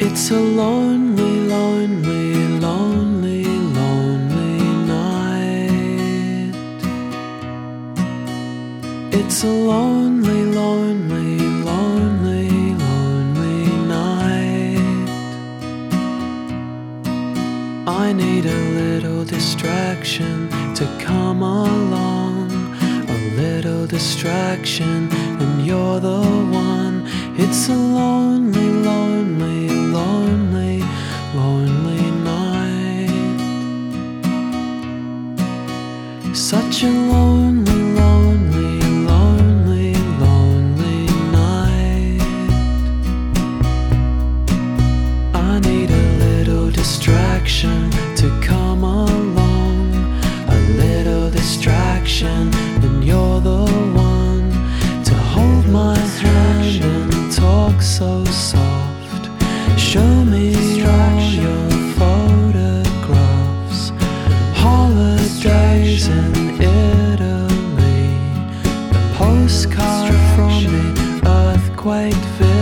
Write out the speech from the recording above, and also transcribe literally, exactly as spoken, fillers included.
It's a lonely, lonely, lonely, lonely night. It's a lonely, lonely, lonely, lonely night. I need a little distraction to come along, a little distraction, and you're the one. It's a lonely, lonely, lonely, lonely night. Such a lonely, lonely, lonely, lonely night. I need a little distraction to come along, a little distraction, and you're the one to hold my hand and talk so soft. Show me all your photographs, holidays in Italy, a postcard from the earthquake village.